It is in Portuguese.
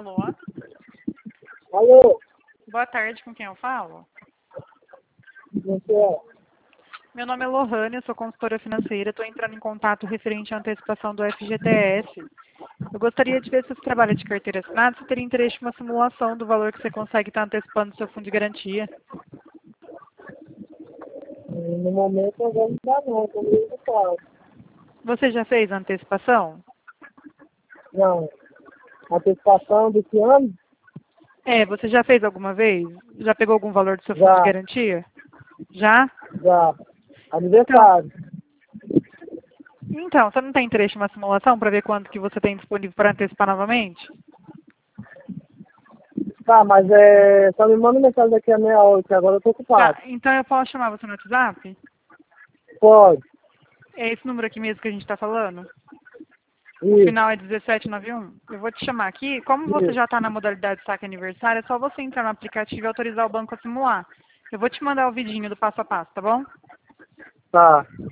Alô? Alô, Boa tarde, com quem eu falo? você é? Meu nome é Lohane, eu sou consultora financeira, estou entrando em contato referente à antecipação do FGTS. Eu gostaria de ver se você trabalha de carteira assinada, se teria interesse em uma simulação do valor que você consegue estar antecipando do seu fundo de garantia. No momento eu vou dar não, tô meio ocupado. Você já fez a antecipação? Não, antecipação desse ano? Você já fez alguma vez? Já pegou algum valor do seu fundo de Já, garantia? Já? já. Então, Aniversário. então, você não tem interesse em uma simulação para ver quanto que você tem disponível para antecipar novamente? Tá, mas só me manda mensagem daqui a meia hora, que agora eu tô ocupado. Tá, então eu posso chamar você no WhatsApp? Pode. É esse número aqui mesmo que a gente está falando? O Isso, final é 1791. Eu vou te chamar aqui. Como você isso. já está na modalidade saque aniversário, é só você entrar no aplicativo e autorizar o banco a simular. Eu vou te mandar o vidinho do passo a passo, tá bom? Tá.